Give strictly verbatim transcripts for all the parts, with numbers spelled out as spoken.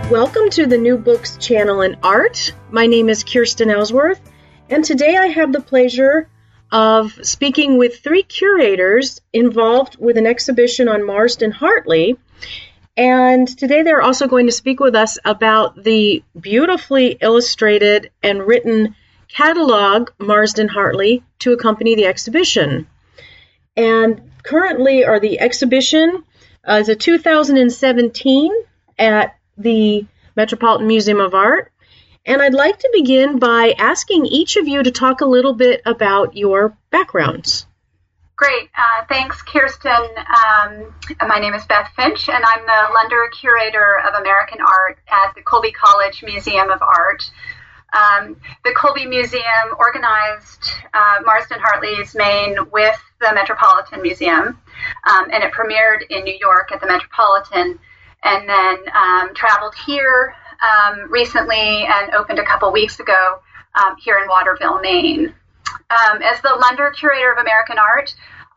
Welcome to the New Books channel in art. My name is Kirsten Ellsworth, and today I have the pleasure of speaking with three curators involved with an exhibition on Marsden Hartley. And today they're also going to speak with us about the beautifully illustrated and written catalog Marsden Hartley to accompany the exhibition. And currently, or the exhibition uh, is a two thousand seventeen at the Metropolitan Museum of Art. And I'd like to begin by asking each of you to talk a little bit about your backgrounds. Great. Uh, thanks, Kirsten. Um, my name is Beth Finch, and I'm the Lunder Curator of American Art at the Colby College Museum of Art. Um, the Colby Museum organized uh, Marsden Hartley's Maine with the Metropolitan Museum, um, and it premiered in New York at the Metropolitan, and then um, traveled here um, recently and opened a couple weeks ago um, here in Waterville, Maine. Um, as the Lunder Curator of American Art,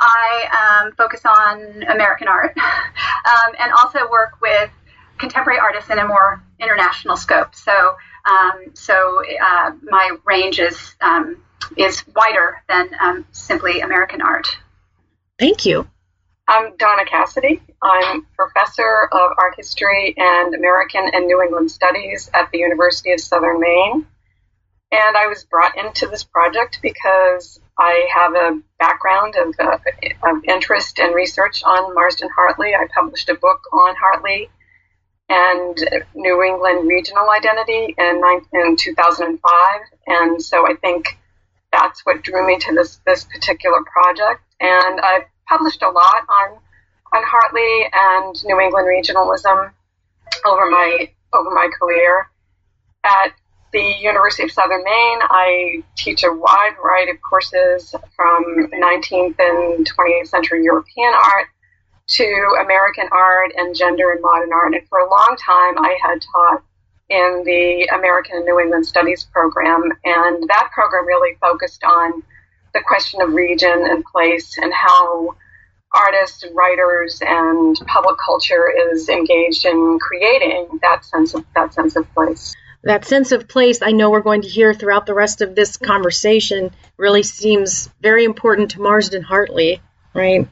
I um, focus on American art um, and also work with contemporary artists in a more international scope. So, um, so uh, my range is um, is wider than um, simply American art. Thank you. I'm Donna Cassidy. I'm professor of art history and American and New England studies at the University of Southern Maine. And I was brought into this project because I have a background of, uh, of interest and research on Marsden Hartley. I published a book on Hartley and New England regional identity in, in two thousand five. And so I think that's what drew me to this, this particular project. And I've published a lot on, on Hartley and New England regionalism over my, over my career. At the University of Southern Maine, I teach a wide variety of courses from nineteenth and twentieth century European art to American art and gender and modern art. And for a long time, I had taught in the American and New England Studies program, and that program really focused on the question of region and place and how artists, writers, and public culture is engaged in creating that sense of that sense of place. That sense of place, I know we're going to hear throughout the rest of this conversation, really seems very important to Marsden Hartley, right?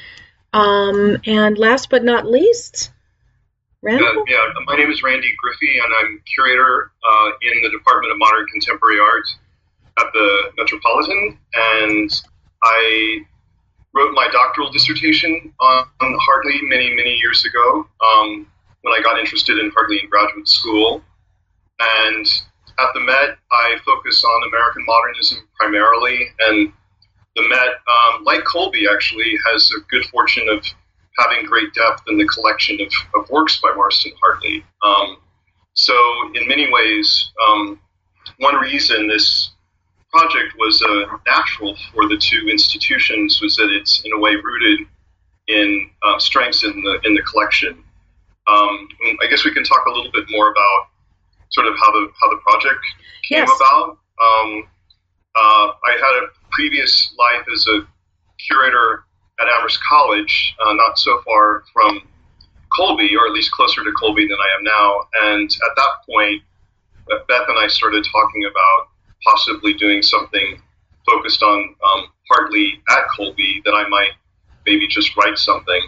Um, and last but not least, Randall? Uh, yeah, my name is Randy Griffey, and I'm curator uh, in the Department of Modern Contemporary Art at the Metropolitan, and I wrote my doctoral dissertation on Hartley many, many years ago um, when I got interested in Hartley in graduate school. And at the Met, I focus on American modernism primarily, and the Met, um, like Colby actually, has a good fortune of having great depth in the collection of, of works by Marsden Hartley. Um, so in many ways, um, one reason this project was uh, natural for the two institutions was that it's in a way rooted in uh, strengths in the in the collection. Um, I guess we can talk a little bit more about sort of how the how the project came yes. about. Um, uh, I had a previous life as a curator at Amherst College, uh, not so far from Colby, or at least closer to Colby than I am now. And at that point, Beth and I started talking about possibly doing something focused on um, Hartley at Colby, that I might maybe just write something.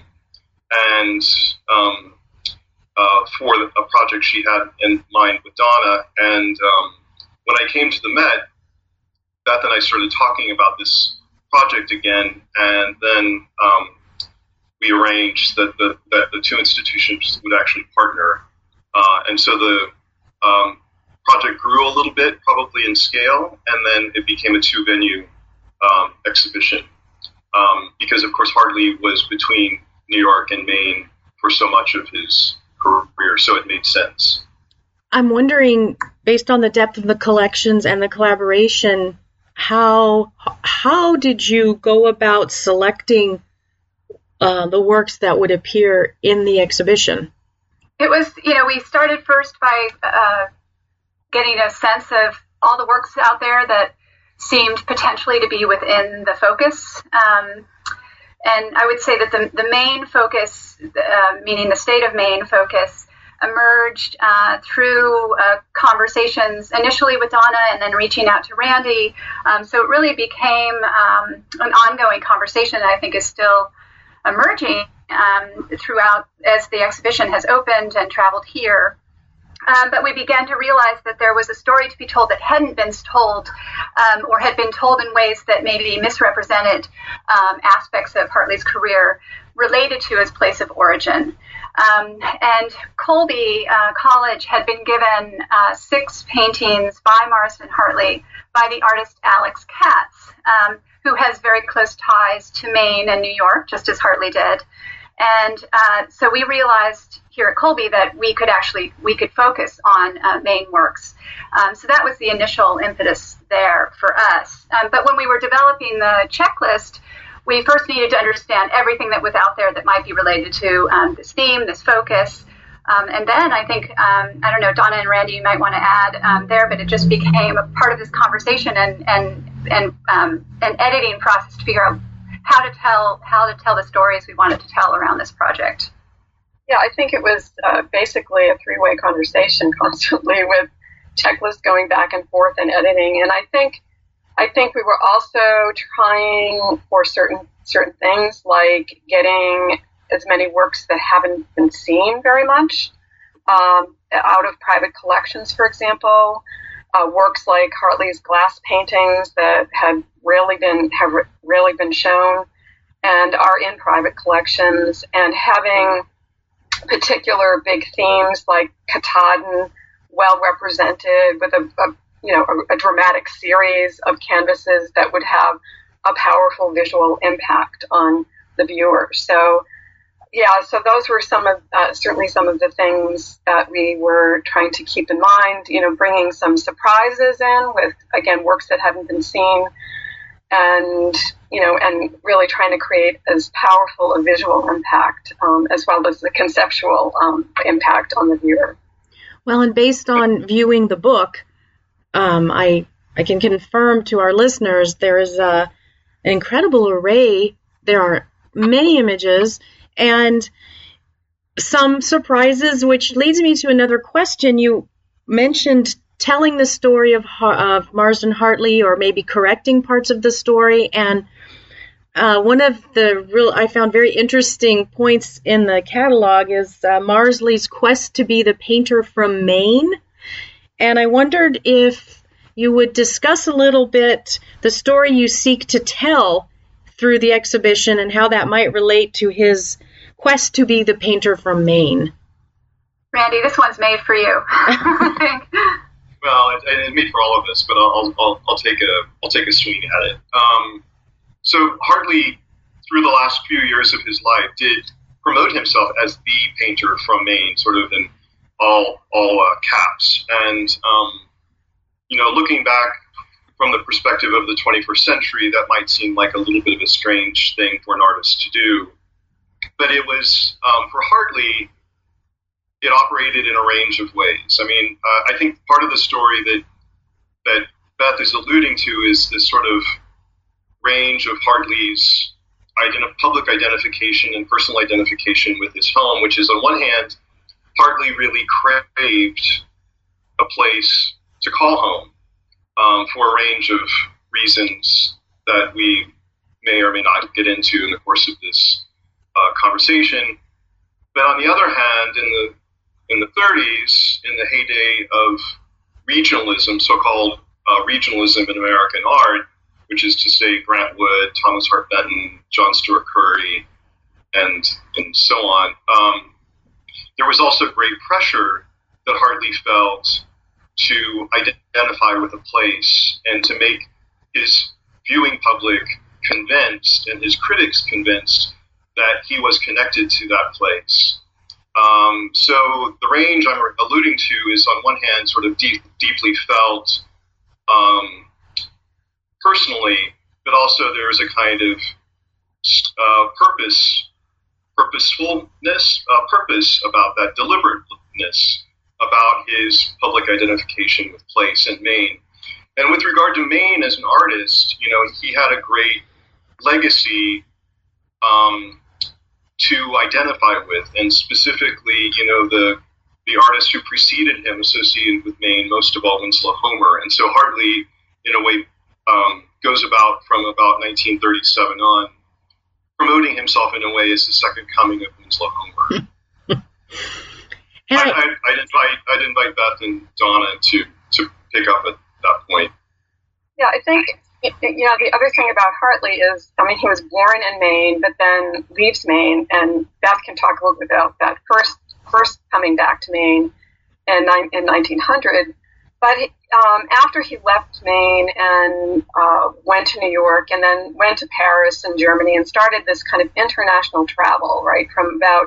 And um, uh, for a project she had in mind with Donna. And um, when I came to the Met, Beth and I started talking about this project again, and then um, we arranged that the, that the two institutions would actually partner. Uh, and so the um, project grew a little bit, probably in scale, and then it became a two-venue um, exhibition. Um, because, of course, Hartley was between New York and Maine for so much of his career, so it made sense. I'm wondering, based on the depth of the collections and the collaboration, how how did you go about selecting uh, the works that would appear in the exhibition? It was, you know, we started first by uh, getting a sense of all the works out there that seemed potentially to be within the focus. Um, and I would say that the, the main focus, uh, meaning the state of Maine focus, emerged uh, through uh, conversations initially with Donna and then reaching out to Randy. Um, so it really became um, an ongoing conversation that I think is still emerging um, throughout as the exhibition has opened and traveled here. Um, but we began to realize that there was a story to be told that hadn't been told um, or had been told in ways that maybe misrepresented um, aspects of Hartley's career related to his place of origin. Um, and Colby uh, College had been given uh, six paintings by Marsden Hartley by the artist Alex Katz, um, who has very close ties to Maine and New York, just as Hartley did. And uh, so we realized here at Colby that we could actually, we could focus on uh, Maine works. Um, so that was the initial impetus there for us. Um, but when we were developing the checklist, we first needed to understand everything that was out there that might be related to um, this theme, this focus. Um, and then I think, um, I don't know, Donna and Randy, you might want to add um, there, but it just became a part of this conversation and, and, and um, an editing process to figure out how to tell how to tell the stories we wanted to tell around this project. Yeah, I think it was uh, basically a three-way conversation constantly with checklists going back and forth and editing. And I think I think we were also trying for certain certain things like getting as many works that haven't been seen very much um, out of private collections, for example. Uh, works like Hartley's glass paintings that had rarely been have rarely been shown and are in private collections, and having particular big themes like Katahdin well represented with a, a you know a, a dramatic series of canvases that would have a powerful visual impact on the viewer. So. Yeah, so those were some of, uh, certainly some of the things that we were trying to keep in mind, you know, bringing some surprises in with, again, works that hadn't been seen, and, you know, and really trying to create as powerful a visual impact um, as well as the conceptual um, impact on the viewer. Well, and based on viewing the book, um, I, I can confirm to our listeners there is a, an incredible array. There are many images and some surprises, which leads me to another question. You mentioned telling the story of, of Marsden Hartley, or maybe correcting parts of the story. And uh, one of the real I found very interesting points in the catalog is uh, Marsley's quest to be the painter from Maine. And I wondered if you would discuss a little bit the story you seek to tell through the exhibition and how that might relate to his quest to be the painter from Maine. Randy, this one's made for you. I think. Well, it, it's made for all of us, but I'll, I'll I'll take a I'll take a swing at it. Um, so Hartley, through the last few years of his life, did promote himself as the painter from Maine, sort of in all all uh, caps. And um, you know, looking back from the perspective of the twenty-first century, that might seem like a little bit of a strange thing for an artist to do. But it was, um, for Hartley, it operated in a range of ways. I mean, uh, I think part of the story that that Beth is alluding to is this sort of range of Hartley's ident- public identification and personal identification with his home, which is, on one hand, Hartley really craved a place to call home um, for a range of reasons that we may or may not get into in the course of this Uh, conversation. But on the other hand, in the in the thirties, in the heyday of regionalism, so-called uh, regionalism in American art, which is to say Grant Wood, Thomas Hart Benton, John Stewart Curry, and and so on, um, there was also great pressure that Hartley felt to identify with a place and to make his viewing public convinced and his critics convinced that he was connected to that place. Um, so the range I'm alluding to is, on one hand, sort of deep, deeply felt um, personally, but also there's a kind of uh, purpose, purposefulness, uh, purpose about that, deliberateness about his public identification with place in Maine. And with regard to Maine as an artist, you know, he had a great legacy um, to identify with, and specifically, you know, the the artists who preceded him associated with Maine, most of all Winslow Homer. And so Hartley, in a way, um, goes about from about nineteen thirty-seven on, promoting himself in a way as the second coming of Winslow Homer. I, I, I'd invite I'd invite Beth and Donna to, to pick up at that point. Yeah, I think, you know, the other thing about Hartley is, I mean, he was born in Maine, but then leaves Maine, and Beth can talk a little bit about that first first coming back to Maine in, in nineteen hundred. But he, um, after he left Maine and uh, went to New York and then went to Paris and Germany and started this kind of international travel, right, from about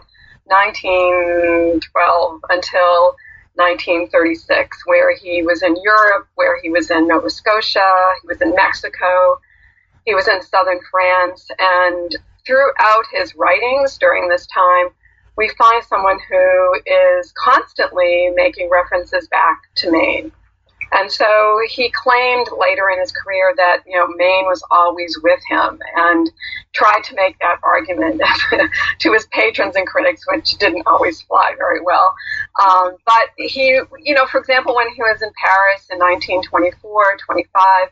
nineteen twelve until nineteen thirty-six, where he was in Europe, where he was in Nova Scotia, he was in Mexico, he was in southern France, and throughout his writings during this time, we find someone who is constantly making references back to Maine. And so he claimed later in his career that, you know, Maine was always with him, and tried to make that argument to his patrons and critics, which didn't always fly very well. Um, but he, you know, for example, when he was in Paris in nineteen twenty-four, twenty-five,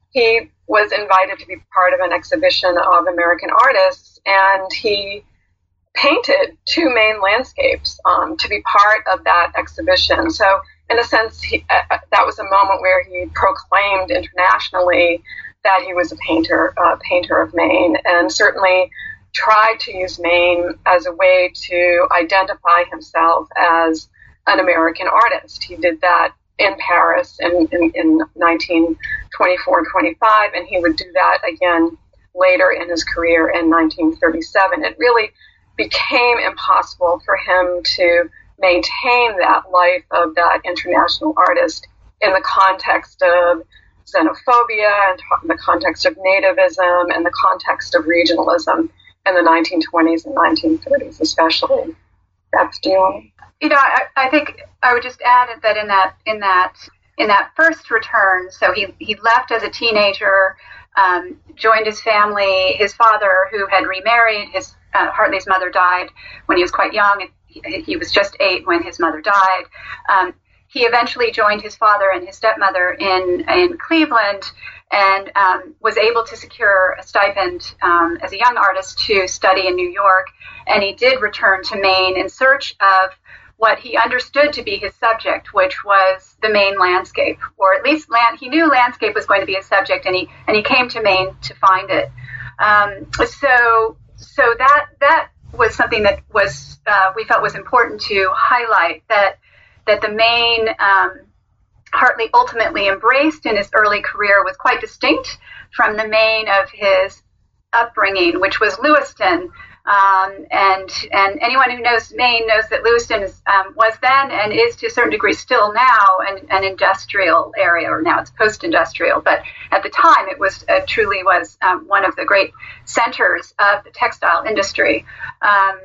he was invited to be part of an exhibition of American artists, and he painted two Maine landscapes um, to be part of that exhibition. So in a sense, he, uh, that was a moment where he proclaimed internationally that he was a painter, uh, painter of Maine, and certainly tried to use Maine as a way to identify himself as an American artist. He did that in Paris in, in, in nineteen twenty-four and twenty-five, and he would do that again later in his career in nineteen thirty-seven. It really became impossible for him to maintain that life of that international artist in the context of xenophobia, and in the context of nativism, and the context of regionalism in the nineteen twenties and nineteen thirties, especially. That's do you want to? You know, I, I think I would just add that in that in that in that first return, so he he left as a teenager, um, joined his family. His father, who had remarried, his uh, Hartley's mother died when he was quite young. He, he was just eight when his mother died. Um, he eventually joined his father and his stepmother in in Cleveland, and um, was able to secure a stipend um, as a young artist to study in New York. And he did return to Maine in search of what he understood to be his subject, which was the Maine landscape, or at least land, he knew landscape was going to be his subject, and he and he came to Maine to find it. Um, so so that that was something that was uh, we felt was important to highlight, that that the Maine um, Hartley ultimately embraced in his early career was quite distinct from the Maine of his upbringing, which was Lewiston. Um, and and anyone who knows Maine knows that Lewiston is, um, was then and is to a certain degree still now an, an industrial area, or now it's post-industrial. But at the time, it was uh, truly was um, one of the great centers of the textile industry. Um,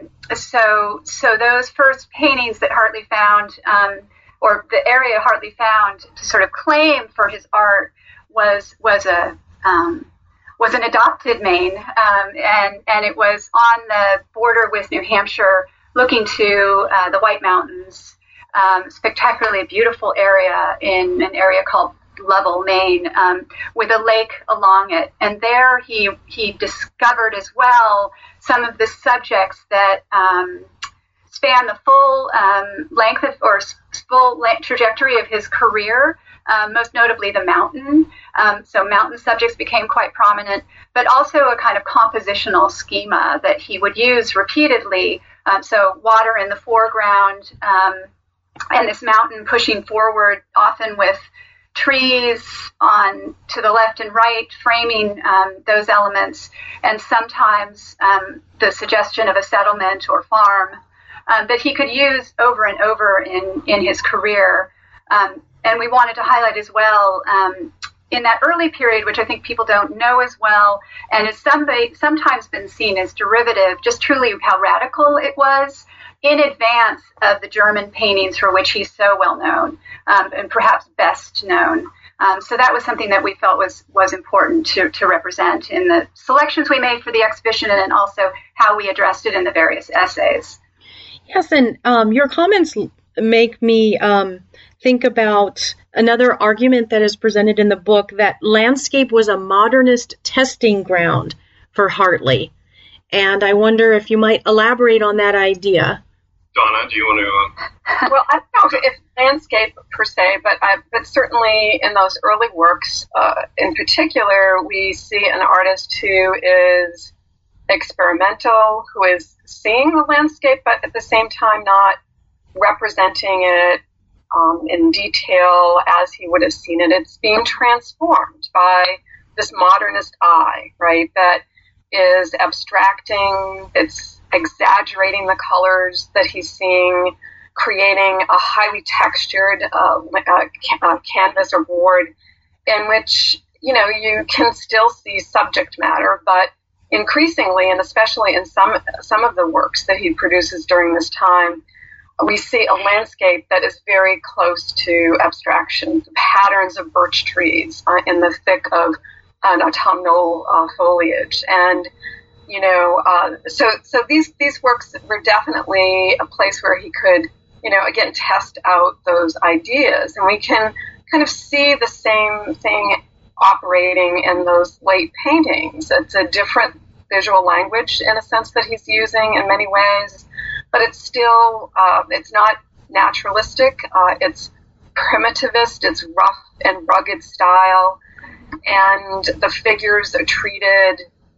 so so those first paintings that Hartley found, um, or the area Hartley found to sort of claim for his art, was was a um, was an adopted Maine, um, and, and it was on the border with New Hampshire, looking to uh, the White Mountains, um, spectacularly beautiful area in an area called Lovell, Maine, um, with a lake along it. And there he he discovered as well some of the subjects that um, span the full um, length of, or full length trajectory of his career. Um, most notably the mountain. Um, so mountain subjects became quite prominent, but also a kind of compositional schema that he would use repeatedly. Um, so water in the foreground, um, and this mountain pushing forward, often with trees on to the left and right, framing um, those elements, and sometimes um, the suggestion of a settlement or farm um, that he could use over and over in, in his career. Um, And we wanted to highlight as well, um, in that early period, which I think people don't know as well, and is somebody, sometimes been seen as derivative, just truly how radical it was in advance of the German paintings for which he's so well known, um, and perhaps best known. Um, so that was something that we felt was was important to, to represent in the selections we made for the exhibition, and then also how we addressed it in the various essays. Yes, and um, your comments make me um, think about another argument that is presented in the book, that landscape was a modernist testing ground for Hartley. And I wonder if you might elaborate on that idea. Donna, do you want to? Uh... well, I don't know if landscape per se, but I, but certainly in those early works, uh, in particular, we see an artist who is experimental, who is seeing the landscape, but at the same time not representing it um, in detail as he would have seen it. It's being transformed by this modernist eye, right? That is abstracting, it's exaggerating the colors that he's seeing, creating a highly textured uh, uh, uh, canvas or board in which, you know, you can still see subject matter, but increasingly, and especially in some some of the works that he produces during this time, we see a landscape that is very close to abstraction. The patterns of birch trees uh, in the thick of an autumnal uh, foliage, and you know, uh, so so these these works were definitely a place where he could, you know, again test out those ideas, and we can kind of see the same thing operating in those late paintings. It's a different visual language in a sense that he's using in many ways, but it's still, uh, it's not naturalistic. Uh, it's primitivist. It's rough and rugged style, and the figures are treated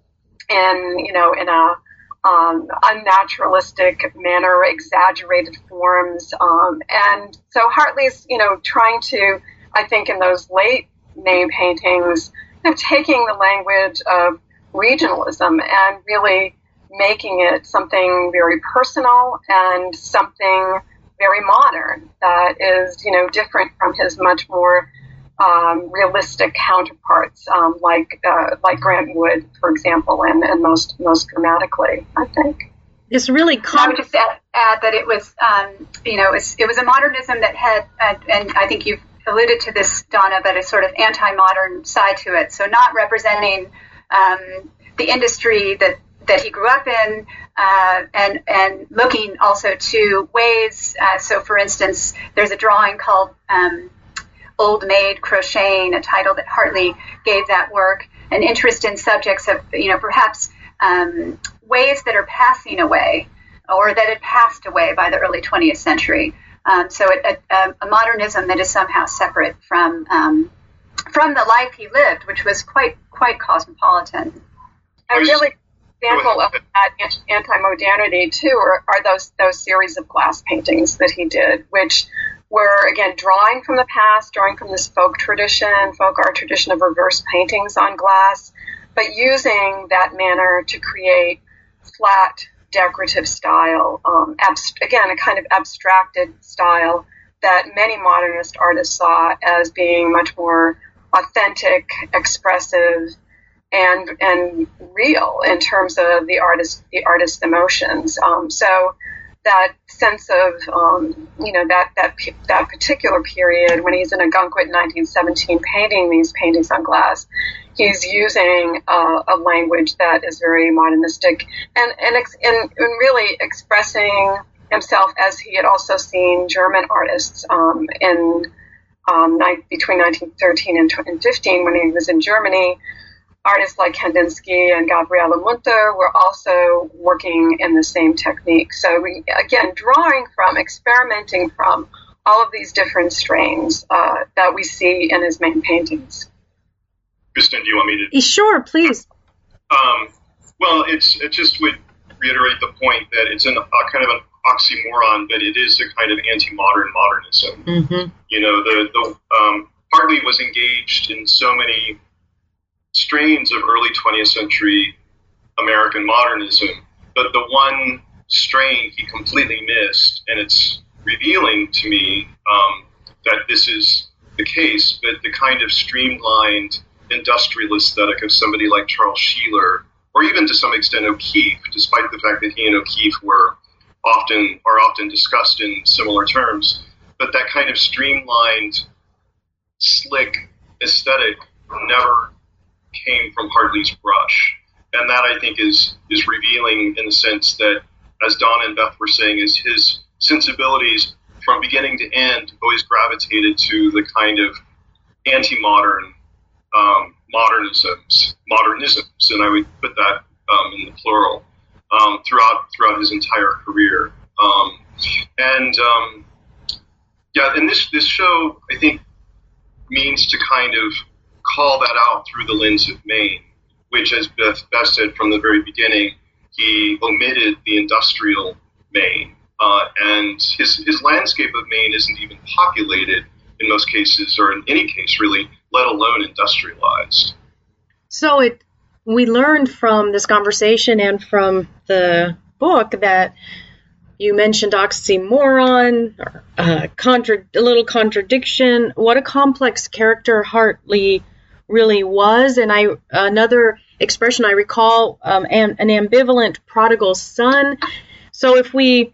in, you know, in a um, unnaturalistic manner, exaggerated forms, um, and so Hartley's, you know, trying to, I think, in those late name paintings, you know, taking the language of regionalism and really making it something very personal and something very modern that is, you know, different from his much more um, realistic counterparts, um, like uh, like Grant Wood, for example, and, and most most dramatically, I think. It's really. Com- I would just add, add that it was, um, you know, it was, it was a modernism that had, uh, and I think you've alluded to this, Donna, but a sort of anti-modern side to it. So not representing um, the industry that, that he grew up in, uh, and and looking also to ways. Uh, so, for instance, there's a drawing called um, Old Maid Crocheting, a title that Hartley gave that work, an interest in subjects of, you know, perhaps um, ways that are passing away or that had passed away by the early twentieth century. Um, so it, a, a modernism that is somehow separate from um, from the life he lived, which was quite quite cosmopolitan. A really example of that anti-modernity too are, are those those series of glass paintings that he did, which were again drawing from the past, drawing from this folk tradition, folk art tradition of reverse paintings on glass, but using that manner to create flat, decorative style, um, abst- again, a kind of abstracted style that many modernist artists saw as being much more authentic, expressive, and and real in terms of the artist, the artist's emotions. Um, so that sense of, um, you know, that that that particular period when he's in Ogunquit in nineteen seventeen painting these paintings on glass, he's using uh, a language that is very modernistic and and, ex- and and really expressing himself as he had also seen German artists um, in um, ni- between nineteen thirteen and, and fifteen when he was in Germany. Artists like Kandinsky and Gabriele Munter were also working in the same technique. So we, again, drawing from, experimenting from all of these different strains uh, that we see in his main paintings. Kristen, do you want me to? Sure, please. Um, well, it's it just would reiterate the point that it's an, a kind of an oxymoron, but it is a kind of anti-modern modernism. Mm-hmm. You know, the the um, Hartley was engaged in so many strains of early twentieth century American modernism, but the one strain he completely missed, and it's revealing to me um, that this is the case, but the kind of streamlined industrial aesthetic of somebody like Charles Sheeler, or even to some extent O'Keeffe, despite the fact that he and O'Keeffe were often are often discussed in similar terms, but that kind of streamlined, slick aesthetic never came from Hartley's brush. And that, I think, is is revealing in the sense that, as Donna and Beth were saying, is his sensibilities from beginning to end, always gravitated to the kind of anti-modern um, modernisms, modernisms, and I would put that um, in the plural, um, throughout throughout his entire career. Um, and um, yeah, and this this show, I think, means to kind of call that out through the lens of Maine, which, as Beth, Beth said from the very beginning, he omitted the industrial Maine. Uh, and his, his landscape of Maine isn't even populated in most cases, or in any case really, let alone industrialized. So it we learned from this conversation and from the book that you mentioned oxymoron, or, uh, contra- a little contradiction. What a complex character Hartley really was. And I another expression I recall, um, an, an ambivalent prodigal son. So if we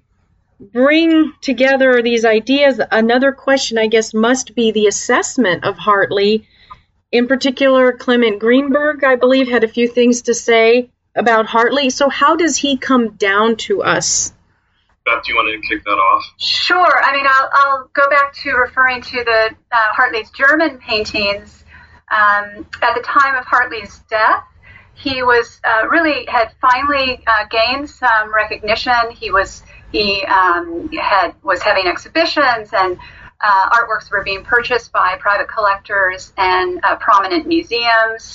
bring together these ideas, another question, I guess, must be the assessment of Hartley. In particular, Clement Greenberg, I believe, had a few things to say about Hartley. So how does he come down to us? Beth, do you want to kick that off? Sure. I mean, I'll, I'll go back to referring to the uh, Hartley's German paintings. Um, at the time of Hartley's death, he was uh, really had finally uh, gained some recognition. He was he um, had was having exhibitions, and uh, artworks were being purchased by private collectors and uh, prominent museums.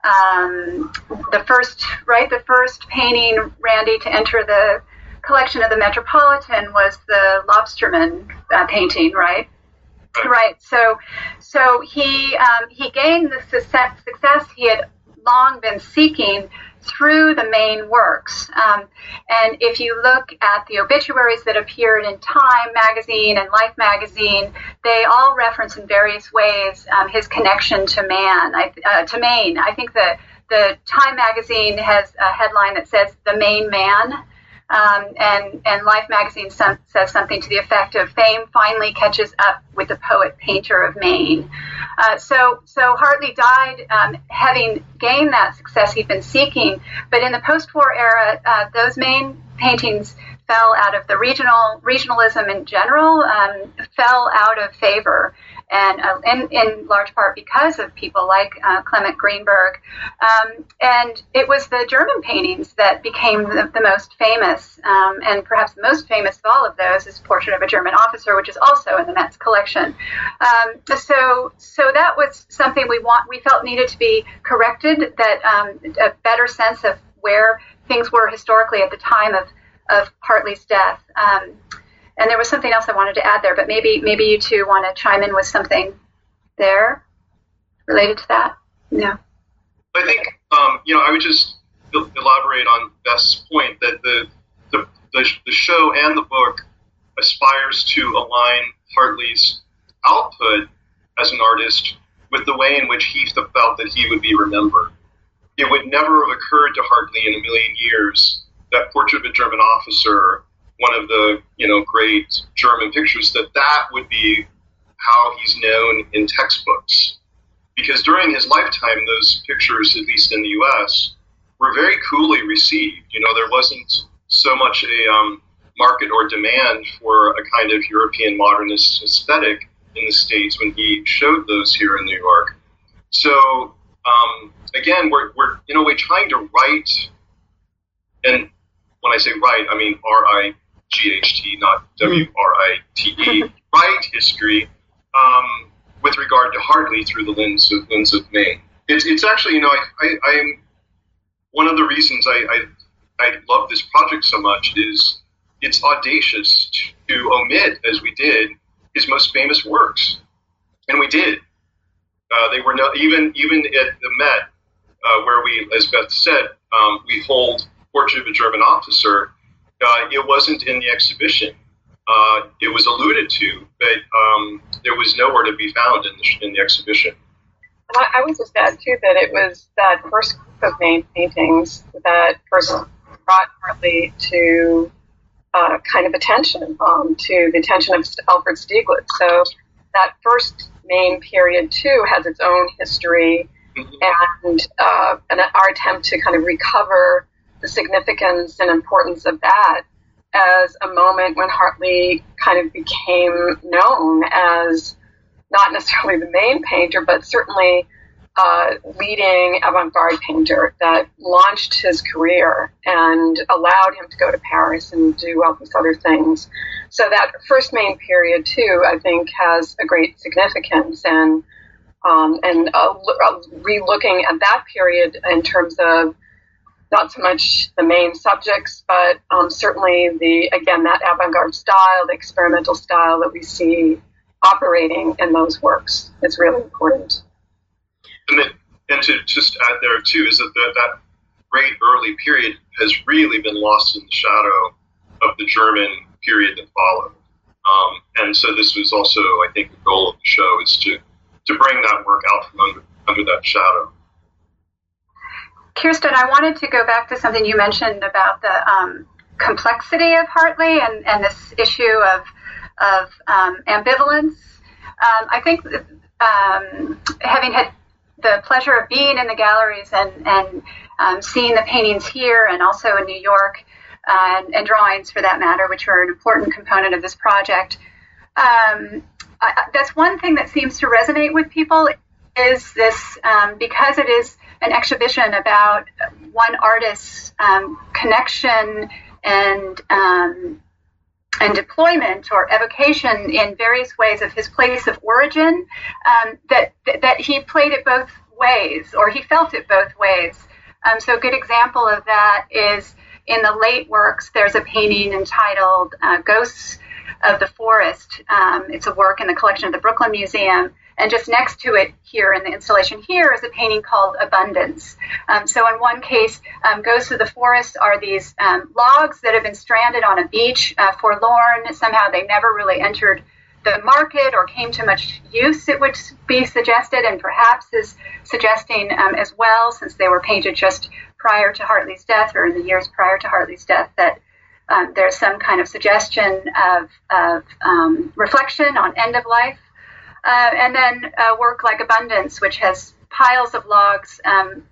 Um, the first, right, the first painting, Randy, to enter the collection of the Metropolitan was the Lobsterman uh, painting, right? Right. So, so he um, he gained the success, success he had long been seeking through the Maine works. Um, and if you look at the obituaries that appeared in Time magazine and Life magazine, they all reference in various ways um, his connection to man, I, uh, to Maine. I think the the Time magazine has a headline that says "The Maine Man." Um, and, and Life magazine some, says something to the effect of fame finally catches up with the poet painter of Maine. Uh, so, so Hartley died um, having gained that success he'd been seeking, but in the post-war era, uh, those Maine paintings fell out of the regional regionalism in general, um, fell out of favor, and uh, in, in large part because of people like uh, Clement Greenberg. Um, and it was the German paintings that became the, the most famous, um, and perhaps the most famous of all of those is Portrait of a German Officer, which is also in the Met's collection. Um, so, so that was something we want, we felt needed to be corrected, that um, a better sense of where things were historically at the time of of Hartley's death. Um, and there was something else I wanted to add there, but maybe maybe you two want to chime in with something there related to that? No. I think, um, you know, I would just elaborate on Beth's point that the, the, the, the show and the book aspires to align Hartley's output as an artist with the way in which he felt that he would be remembered. It would never have occurred to Hartley in a million years that Portrait of a German Officer, one of the, you know, great German pictures, that that would be how he's known in textbooks. Because during his lifetime, those pictures, at least in the U S, were very coolly received. You know, there wasn't so much a um, market or demand for a kind of European modernist aesthetic in the States when he showed those here in New York. So, um, again, we're, we're in a way trying to write, and when I say write, I mean R I G H T, not W R I T E, write history um, with regard to Hartley through the lens of, lens of Maine. It's, it's actually, you know, I, I, I am, one of the reasons I, I, I love this project so much is it's audacious to omit, as we did, his most famous works. And we did. Uh, they were not, even, even at the Met, uh, where we, as Beth said, um, we hold Portrait of a German Officer, uh, it wasn't in the exhibition. Uh, it was alluded to, but um, there was nowhere to be found in the, in the exhibition. And I, I would just add, too, that it was that first group of Maine paintings that first brought Hartley to uh, kind of attention, um, to the attention of Alfred Stieglitz. So that first Maine period, too, has its own history, mm-hmm. and, uh, and our attempt to kind of recover the significance and importance of that as a moment when Hartley kind of became known as not necessarily the main painter, but certainly a leading avant-garde painter that launched his career and allowed him to go to Paris and do all these other things. So that first main period, too, I think has a great significance. And um, and uh, re-looking at that period in terms of not so much the main subjects, but um, certainly the, again, that avant-garde style, the experimental style that we see operating in those works is really important. And, then, and to just add there, too, is that the, that great early period has really been lost in the shadow of the German period that followed. Um, and so this was also, I think, the goal of the show is to, to bring that work out from under, under that shadow. Kirsten, I wanted to go back to something you mentioned about the um, complexity of Hartley and, and this issue of, of um, ambivalence. Um, I think um, having had the pleasure of being in the galleries and, and um, seeing the paintings here and also in New York, uh, and, and drawings for that matter, which are an important component of this project, um, I, that's one thing that seems to resonate with people is this, um, because it is an exhibition about one artist's um, connection and um, and deployment or evocation in various ways of his place of origin, um, that that he played it both ways, or he felt it both ways. Um, so a good example of that is in the late works, there's a painting entitled uh, Ghosts of the Forest. Um, it's a work in the collection of the Brooklyn Museum. And just next to it here in the installation here is a painting called Abundance. Um, so in one case, um, Ghosts of the Forest are these um, logs that have been stranded on a beach, uh, forlorn. Somehow they never really entered the market or came to much use, it would be suggested, and perhaps is suggesting um, as well, since they were painted just prior to Hartley's death or in the years prior to Hartley's death, that um, there's some kind of suggestion of, of um, reflection on end of life. Uh, and then a work like Abundance, which has piles of logs um,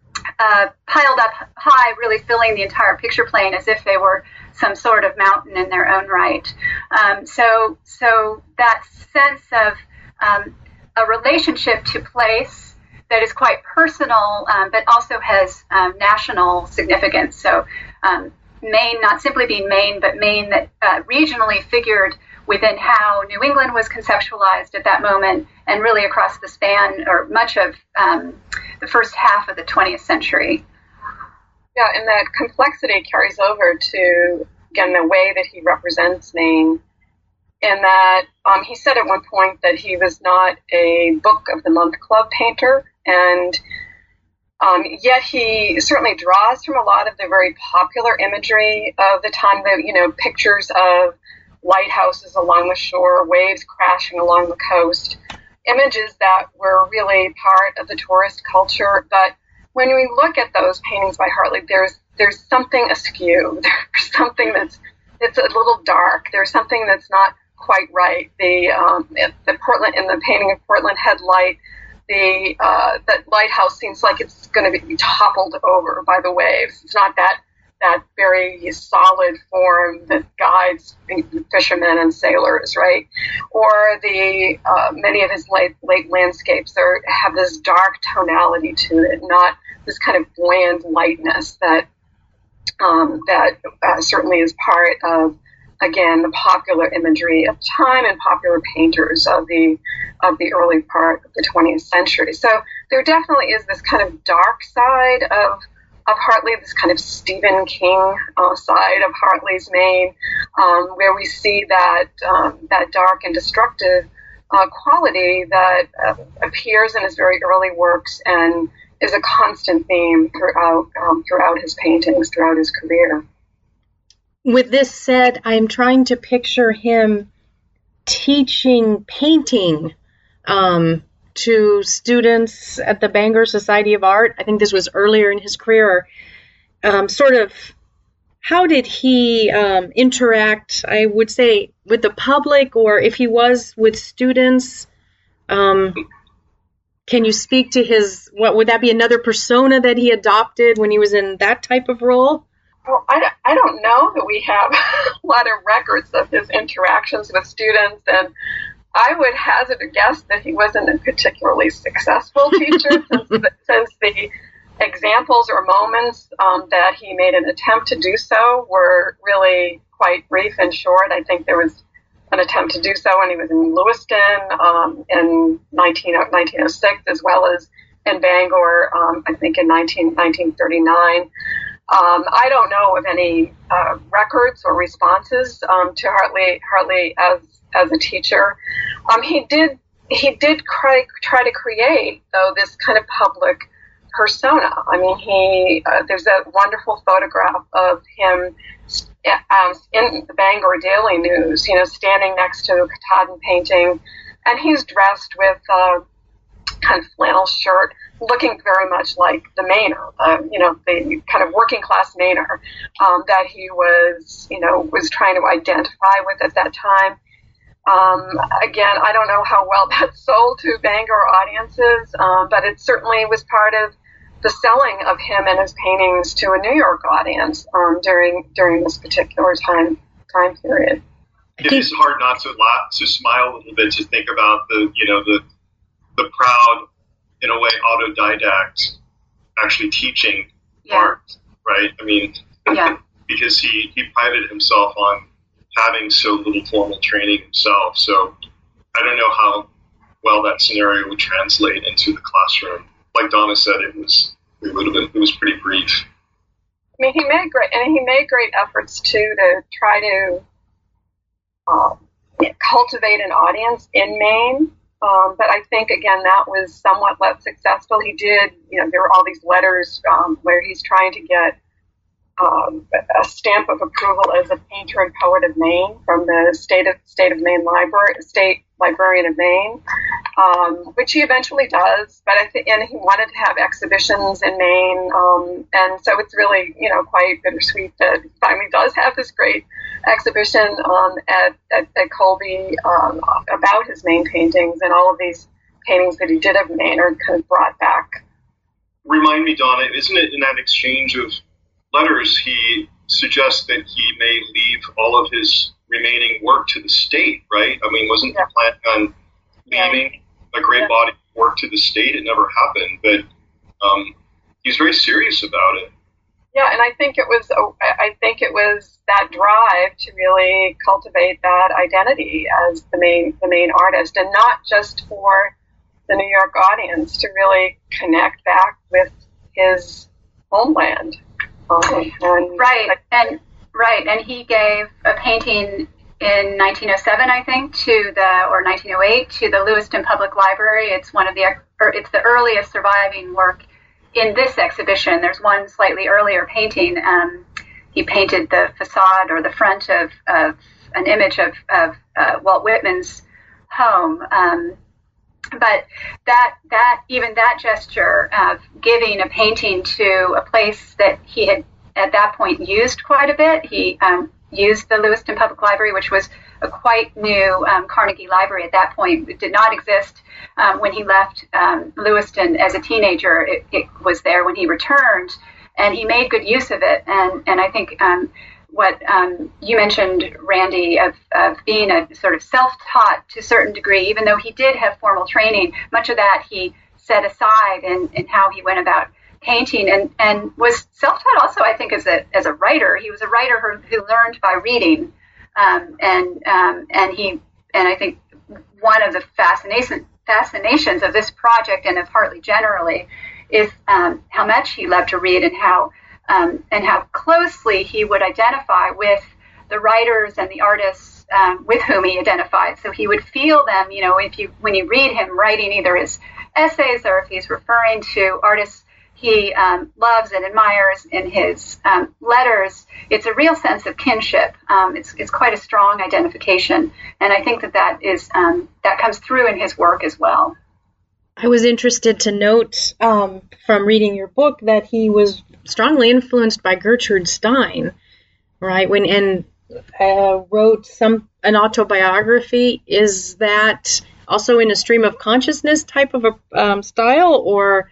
uh, piled up high, really filling the entire picture plane as if they were some sort of mountain in their own right. Um, so, so that sense of um, a relationship to place that is quite personal, um, but also has um, national significance. So um, Maine, not simply being Maine, but Maine that uh, regionally figured within how New England was conceptualized at that moment and really across the span or much of um, the first half of the twentieth century. Yeah, and that complexity carries over to, again, the way that he represents Maine, in that um, he said at one point that he was not a Book of the Month Club painter, and um, yet he certainly draws from a lot of the very popular imagery of the time, the, you know, pictures of lighthouses along the shore, waves crashing along the coast, images that were really part of the tourist culture. But when we look at those paintings by Hartley, there's there's something askew. There's something that's it's a little dark. There's something that's not quite right. The um, the Portland in the painting of Portland Headlight, the uh, that lighthouse seems like it's going to be toppled over by the waves. It's not that. that very solid form that guides fishermen and sailors, right? Or the uh, many of his late, late landscapes are, have this dark tonality to it, not this kind of bland lightness that um, that uh, certainly is part of, again, the popular imagery of time and popular painters of the of the early part of the twentieth century. So there definitely is this kind of dark side of of Hartley, this kind of Stephen King uh, side of Hartley's Maine, um, where we see that um, that dark and destructive uh, quality that uh, appears in his very early works and is a constant theme throughout um, throughout his paintings, throughout his career. With this said, I'm trying to picture him teaching painting um, to students at the Bangor Society of Art. I think this was earlier in his career. Um, sort of, how did he um, interact, I would say, with the public, or if he was with students? Um, can you speak to his, what would that be, another persona that he adopted when he was in that type of role? Well, I, I don't know that we have lot of records of his interactions with students, and I would hazard a guess that he wasn't a particularly successful teacher since, the, since the examples or moments um, that he made an attempt to do so were really quite brief and short. I think there was an attempt to do so when he was in Lewiston um, in nineteen oh six, as well as in Bangor, um, I think in nineteen thirty-nine. Um, I don't know of any uh, records or responses um, to Hartley Hartley as as a teacher. Um, he did he did try, try to create, though, this kind of public persona. I mean, he uh, there's a wonderful photograph of him um, in the Bangor Daily News, you know, standing next to a Katahdin painting, and he's dressed with a kind of flannel shirt, looking very much like the Mainer, uh, you know, the kind of working class Mainer um, that he was, you know, was trying to identify with at that time. Um, again, I don't know how well that sold to Bangor audiences, um, but it certainly was part of the selling of him and his paintings to a New York audience um, during during this particular time time period. It is hard not to laugh, to smile a little bit, to think about the, you know, the the proud, in a way, autodidact actually teaching yeah. art, right? I mean, yeah. because he, he prided himself on having so little formal training himself. So I don't know how well that scenario would translate into the classroom. Like Donna said, it was it would have been it was pretty brief. I mean, he made great and he made great efforts too to try to um, cultivate an audience in Maine. Um, but I think, again, that was somewhat less successful. He did, you know, there were all these letters um, where he's trying to get um, a stamp of approval as a painter and poet of Maine from the state of state of Maine library, state librarian of Maine, um, which he eventually does. But I think, and he wanted to have exhibitions in Maine, um, and so it's really, you know, quite bittersweet that he finally does have this great exhibition um, at, at at Colby um, about his Maine paintings, and all of these paintings that he did of Maine are kind of brought back. Remind me, Donna, isn't it in that exchange of letters he suggests that he may leave all of his remaining work to the state, right? I mean, wasn't yeah. the plan on leaving yeah. a great yeah. body of work to the state? It never happened, but um, he's very serious about it. Yeah, and I think it was I think it was that drive to really cultivate that identity as the main the main artist, and not just for the New York audience, to really connect back with his homeland. Um, and right, and right, and he gave a painting in nineteen oh seven, I think, to the or nineteen oh eight to the Lewiston Public Library. It's one of the or it's the earliest surviving work in this exhibition. There's one slightly earlier painting. Um, he painted the facade or the front of, of an image of, of uh, Walt Whitman's home. Um, but that that even that gesture of giving a painting to a place that he had at that point used quite a bit. He um, used the Lewiston Public Library, which was a quite new um, Carnegie Library at that point. It did not exist um, when he left um, Lewiston as a teenager. It, it was there when he returned, and he made good use of it. And, and I think um, what um, you mentioned, Randy, of, of being a sort of self-taught to a certain degree, even though he did have formal training, much of that he set aside in, in how he went about painting, and, and was self-taught also, I think, as a as a writer. He was a writer who, who learned by reading. Um, and um, and he and I think one of the fascination, fascinations of this project and of Hartley generally is um, how much he loved to read, and how um, and how closely he would identify with the writers and the artists um, with whom he identified. So he would feel them, you know, if you when you read him writing either his essays or if he's referring to artists he um, loves and admires in his um, letters, it's a real sense of kinship. Um, it's it's quite a strong identification, and I think that that is um, that comes through in his work as well. I was interested to note um, from reading your book that he was strongly influenced by Gertrude Stein, right? When and uh, wrote some an autobiography. Is that also in a stream of consciousness type of a um, style, or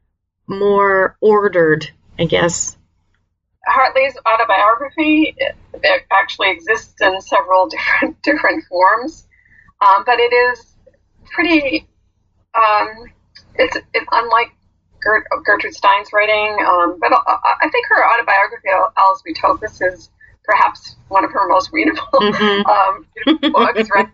more ordered, I guess? Hartley's autobiography, it actually exists in several different different forms, um, but it is pretty. Um, it's it, unlike Gert, Gertrude Stein's writing, um, but I, I think her autobiography, Alice Utopus, is perhaps one of her most readable mm-hmm. um, books. Right?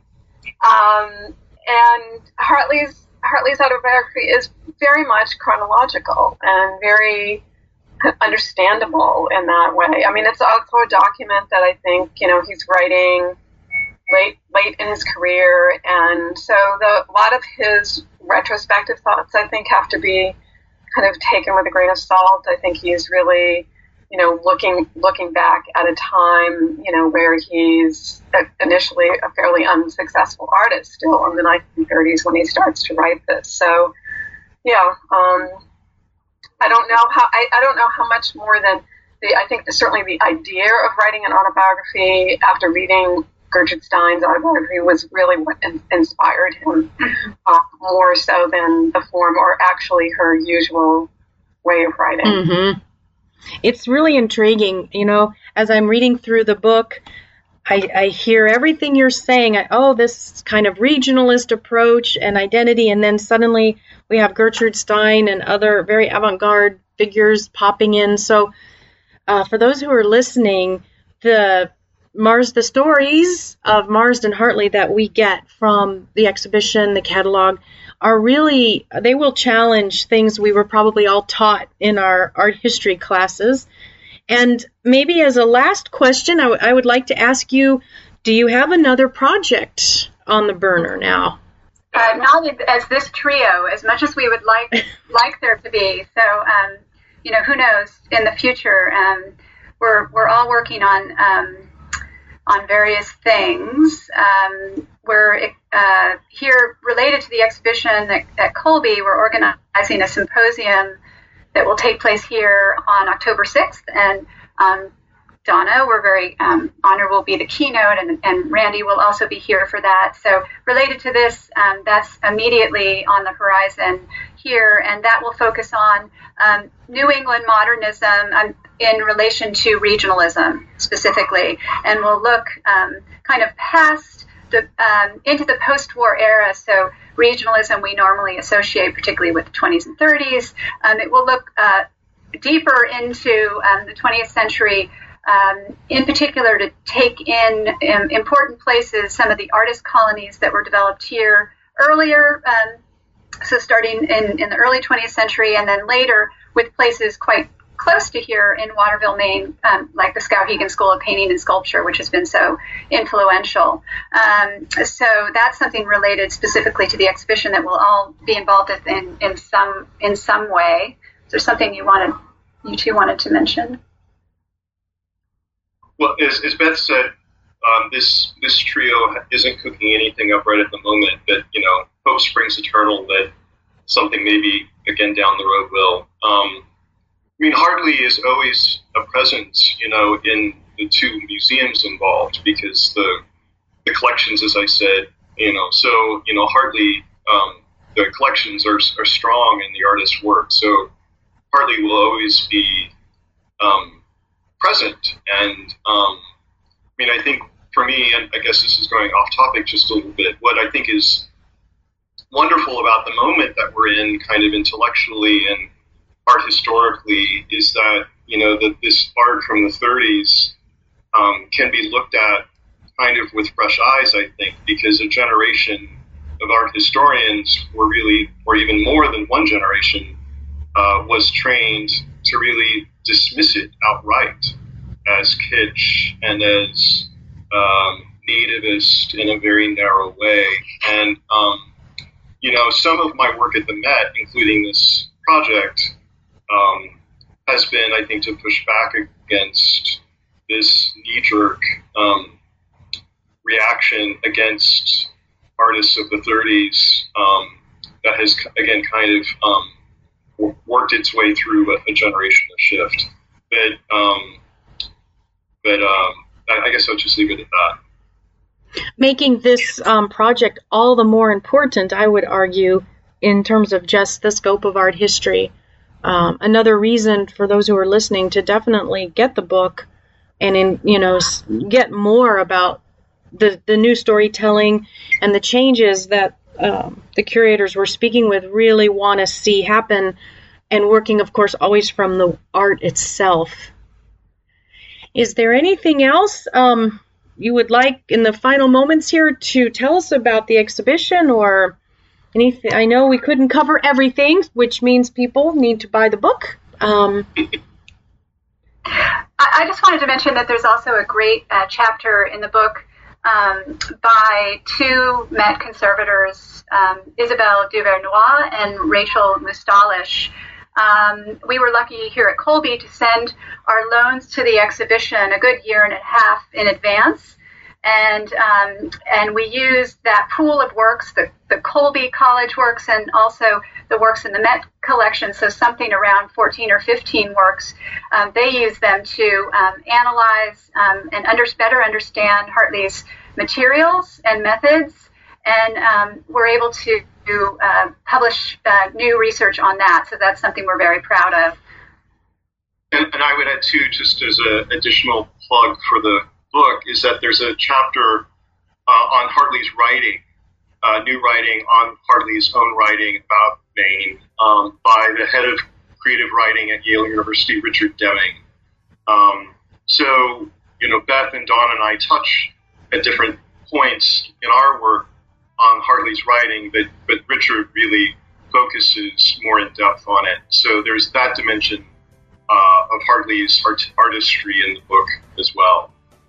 Um, and Hartley's Hartley's autobiography is very much chronological and very understandable in that way. I mean, it's also a document that I think, you know, he's writing late late in his career, and so the a lot of his retrospective thoughts, I think, have to be kind of taken with a grain of salt. I think he's really, you know, looking looking back at a time, you know, where he's initially a fairly unsuccessful artist still in the nineteen thirties when he starts to write this. So, yeah, um, I don't know how I, I don't know how much more than the I think the, certainly the idea of writing an autobiography after reading Gertrude Stein's autobiography was really what in, inspired him, uh, more so than the form or actually her usual way of writing. Mm-hmm. It's really intriguing. You know, as I'm reading through the book, I, I hear everything you're saying. I, oh, this kind of regionalist approach and identity, and then suddenly we have Gertrude Stein and other very avant-garde figures popping in. So uh, for those who are listening, the Mars, the stories of Marsden Hartley that we get from the exhibition, the catalog, are really, they will challenge things we were probably all taught in our art history classes. And maybe as a last question, I, w- I would like to ask you, do you have another project on the burner now? Uh, not as this trio, as much as we would like like there to be. So, um, you know, who knows in the future? Um, we're we're all working on um, on various things. Um, we're uh, here related to the exhibition at, at Colby. We're organizing a symposium that will take place here on October sixth, and um, Donna, we're very um, honored, will be the keynote, and, and Randy will also be here for that. So related to this, um, that's immediately on the horizon here, and that will focus on um, New England modernism um, in relation to regionalism specifically, and we'll look um, kind of past the um, into the post-war era. So regionalism we normally associate particularly with the twenties and thirties. Um, it will look uh, deeper into um, the twentieth century. Um, in particular, to take in um, important places, some of the artist colonies that were developed here earlier, um, so starting in, in the early twentieth century, and then later with places quite close to here in Waterville, Maine, um, like the Skowhegan School of Painting and Sculpture, which has been so influential. Um, so that's something related specifically to the exhibition that we'll all be involved in in some in some way. Is there something you wanted, you two wanted to mention? Well, as, as Beth said, um, this this trio isn't cooking anything up right at the moment, but, you know, hope springs eternal that something maybe, again, down the road will. Um, I mean, Hartley is always a presence, you know, in the two museums involved, because the the collections, as I said, you know, so, you know, Hartley, um, the collections are, are strong in the artist's work, so Hartley will always be um present. And um, I mean, I think for me, and I guess this is going off topic just a little bit, what I think is wonderful about the moment that we're in, kind of intellectually and art historically, is that, you know, that this art from the thirties um, can be looked at kind of with fresh eyes, I think, because a generation of art historians were really, or even more than one generation, uh, was trained to really dismiss it outright as kitsch and as um, nativist in a very narrow way. And, um, you know, some of my work at the Met, including this project, um, has been, I think, to push back against this knee-jerk um, reaction against artists of the thirties um, that has, again, kind of um, worked its way through a, a generational shift. But, um, but um, I, I guess I'll just leave it at that. Making this um, project all the more important, I would argue, in terms of just the scope of art history. Um, another reason for those who are listening to definitely get the book and in, you know, get more about the, the new storytelling and the changes that um, the curators we're speaking with really want to see happen, and working, of course, always from the art itself. Is there anything else um, you would like in the final moments here to tell us about the exhibition, or anything? I know we couldn't cover everything, which means people need to buy the book. Um, I just wanted to mention that there's also a great uh, chapter in the book um, by two Met conservators, um, Isabelle Duvernois and Rachel Mustalish. Um, we were lucky here at Colby to send our loans to the exhibition a good year and a half in advance. And um, and we used that pool of works, the, the Colby College works, and also the works in the Met collection, so something around fourteen or fifteen works. Um, they used them to um, analyze um, and under, better understand Hartley's materials and methods, and um, we're able to uh, publish uh, new research on that, so that's something we're very proud of. And, and I would add, too, just as an additional plug for the book, is that there's a chapter uh, on Hartley's writing, uh, new writing on Hartley's own writing about Maine um, by the head of creative writing at Yale University, Richard Deming. Um, so, you know, Beth and Dawn and I touch at different points in our work on Hartley's writing, but, but Richard really focuses more in depth on it. So there's that dimension uh, of Hartley's art- artistry in the book as well.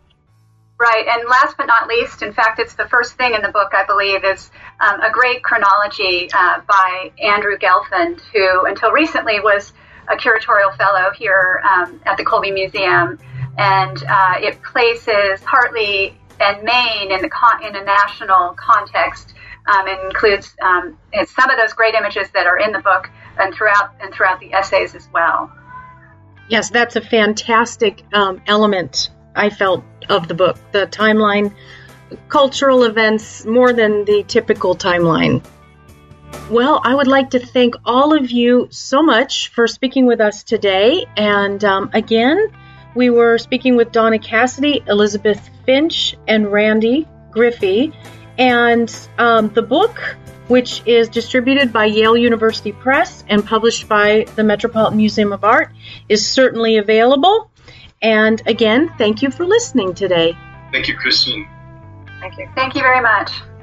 Right, and last but not least, in fact, it's the first thing in the book, I believe, is um, a great chronology uh, by Andrew Gelfand, who until recently was a curatorial fellow here um, at the Colby Museum, and uh, it places Hartley and Maine in the con- in a national context, um, and includes um, it's some of those great images that are in the book and throughout and throughout the essays as well. Yes, that's a fantastic um, element, I felt, of the book, the timeline, cultural events, more than the typical timeline. Well, I would like to thank all of you so much for speaking with us today. And um, again, we were speaking with Donna Cassidy, Elizabeth Finch, and Randy Griffey. And um, the book, which is distributed by Yale University Press and published by the Metropolitan Museum of Art, is certainly available. And again, thank you for listening today. Thank you, Kristen. Thank you. Thank you very much.